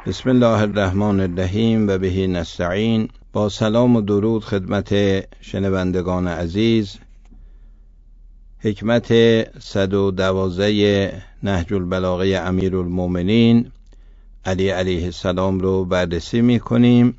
بسم الله الرحمن الرحیم و به نستعین. با سلام و درود خدمت شنوندگان عزیز، حکمت 112 نهج البلاغه امیرالمومنین علی علیه السلام رو بررسی می‌کنیم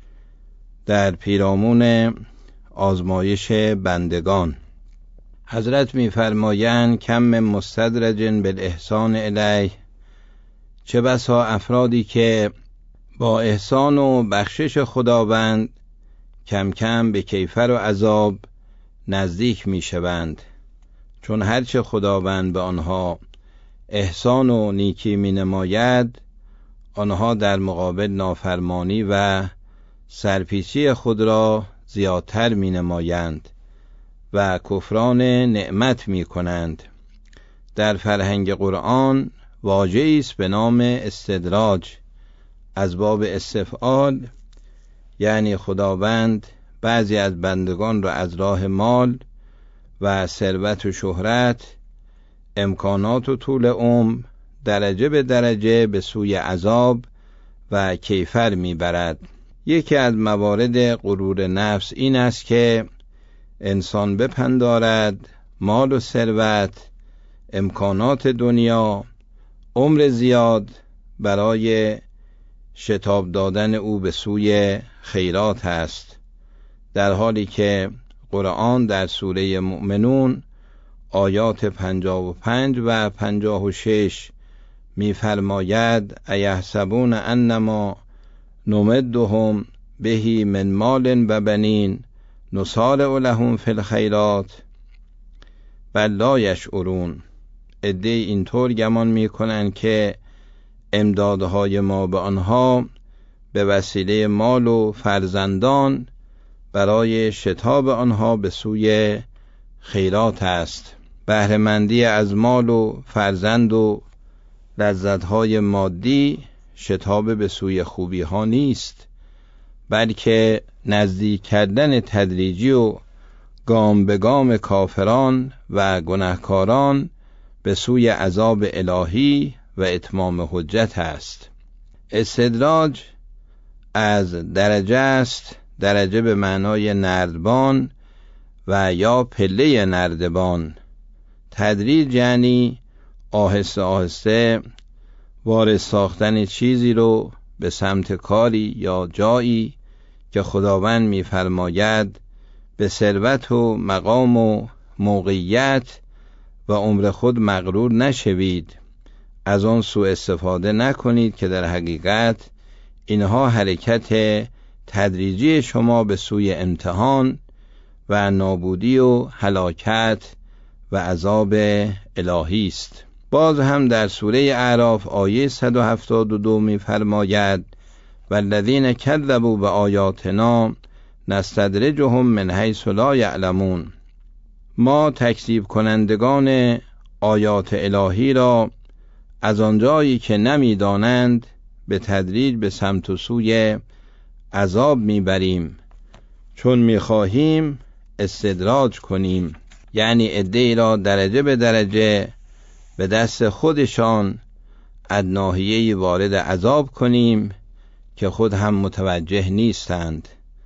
در پیرامون آزمایش بندگان. حضرت می‌فرمایند کم من مستدرج بالاحسان الیه، چه بسا افرادی که با احسان و بخشش خداوند کم کم به کیفر و عذاب نزدیک می شوند، چون هرچه خداوند به آنها احسان و نیکی می نماید، آنها در مقابل نافرمانی و سرپیچی خود را زیادتر می نمایند و کفران نعمت می کنند. در فرهنگ قرآن واژه‌ای است به نام استدراج از باب استفعال، یعنی خداوند بعضی از بندگان را از راه مال و ثروت و شهرت، امکانات و طول عمر درجه به درجه به سوی عذاب و کیفر میبرد. یکی از موارد غرور نفس این است که انسان بپندارد مال و ثروت، امکانات دنیا، عمر زیاد برای شتاب دادن او به سوی خیرات است، در حالی که قرآن در سوره مؤمنون آیات 55 و 56 می‌فرماید ایحسبون انما نمدهم به من مال و بنین نسارع لهم فی الخیرات بل لا یشعرون. عده اینطور گمان میکنن که امدادهای ما به آنها به وسیله مال و فرزندان برای شتاب آنها به سوی خیرات است. بهره‌مندی از مال و فرزند و لذتهای مادی شتاب به سوی خوبی ها نیست، بلکه نزدیک کردن تدریجی و گام به گام کافران و گناهکاران به سوی عذاب الهی و اتمام حجت است. استدراج از درجه است، درجه به معنای نردبان و یا پله نردبان. تدریج یعنی آهسته آهسته وارد ساختن چیزی رو به سمت کاری یا جایی که خداوند می‌فرماید به ثروت و مقام و موقعیت و عمر خود مغرور نشوید، از آن سوء استفاده نکنید که در حقیقت اینها حرکت تدریجی شما به سوی امتحان و نابودی و هلاکت و عذاب الهی است. باز هم در سوره اعراف آیه 172 می‌فرماید والذین کذبوا بآیاتنا نستدرجهم من حیث لا یعلمون. ما تکذیب کنندگان آیات الهی را از آنجایی که نمی‌دانند به تدریج به سمت و سوی عذاب میبریم، چون میخواهیم استدراج کنیم، یعنی عده‌ای را درجه به درجه به دست خودشان از ناحیه‌ای وارد عذاب کنیم که خود هم متوجه نیستند.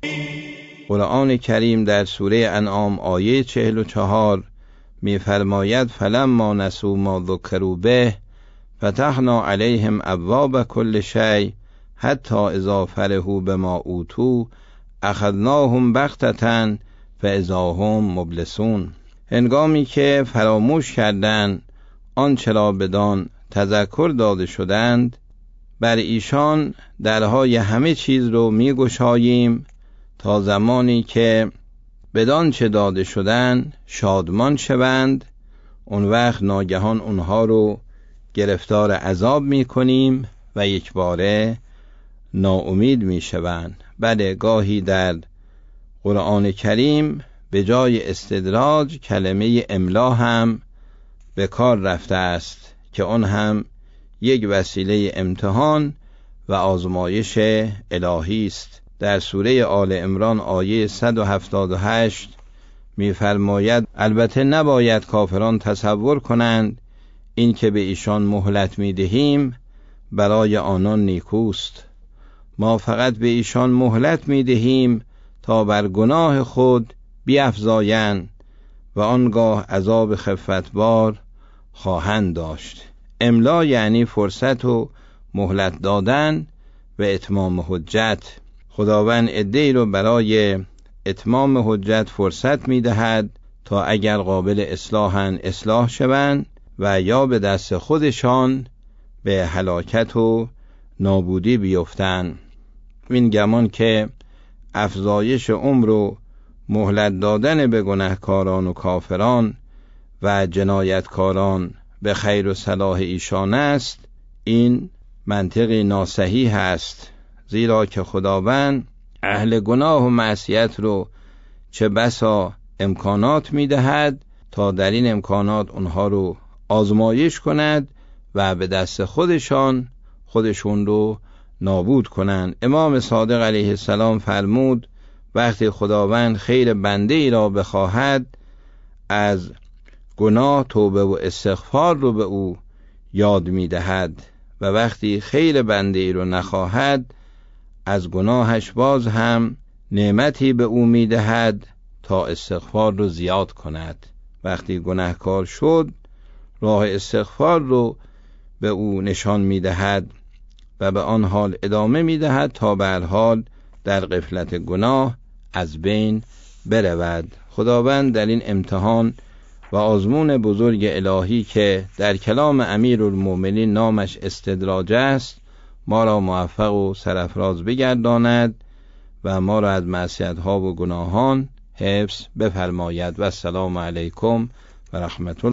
قرآن کریم در سوره انعام آیه 44 می‌فرماید فلما نسوا ما ذکروا به فتحنا علیهم ابواب کل شیء حتی اذا فرحوا بما اوتوا اخذناهم بغتة فاذا هم مبلسون. هنگامی که فراموش کردند آنچه را بدان تذکر داده شدند، بر ایشان درهای همه چیز رو می‌گشاییم تا زمانی که بدان چه داده شدند شادمان شوند، اون وقت ناگهان اونها رو گرفتار عذاب می‌کنیم و یک باره ناامید می‌شوند. بله، گاهی در قرآن کریم به جای استدراج کلمه املا هم به کار رفته است که آن هم یک وسیله امتحان و آزمایش الهی است. در سوره آل عمران آیه 178 می‌فرماید البته نباید کافران تصور کنند این که به ایشان مهلت می‌دهیم برای آنان نیکوست. ما فقط به ایشان مهلت می‌دهیم تا بر گناه خود بیفزایند و آنگاه عذاب خفتبار خواهند داشت. املا یعنی فرصت و مهلت دادن و اتمام حجت. خداوند عده‌ای رو برای اتمام حجت فرصت می‌دهد تا اگر قابل اصلاحن اصلاح شوند و یا به دست خودشان به هلاکت و نابودی بیفتند. این گمان که افزایش عمر و مهلت دادن به گناهکاران و کافران و جنایتکاران به خیر و صلاح ایشان است، این منطقی ناصحیح است، زیرا که خداوند اهل گناه و معصیت رو چه بسا امکانات می‌دهد تا در این امکانات اونها رو آزمایش کند و به دست خودشون رو نابود کنند. امام صادق علیه السلام فرمود وقتی خداوند خیر بنده ای را بخواهد از گناه توبه و استغفار رو به او یاد می‌دهد و وقتی خیر بنده ای رو نخواهد از گناهش باز هم نعمتی به او می‌دهد تا استغفار رو زیاد کند. وقتی گناهکار شد راه استغفار رو به او نشان می‌دهد و به آن حال ادامه می‌دهد تا به هر حال در غفلت گناه از بین برود. خداوند در این امتحان و آزمون بزرگ الهی که در کلام امیرالمومنین نامش استدراج است ما را موفق و سرافراز بگرداند و ما را از معصیت‌ها و گناهان حفظ بفرماید. و السلام علیکم و رحمت الله.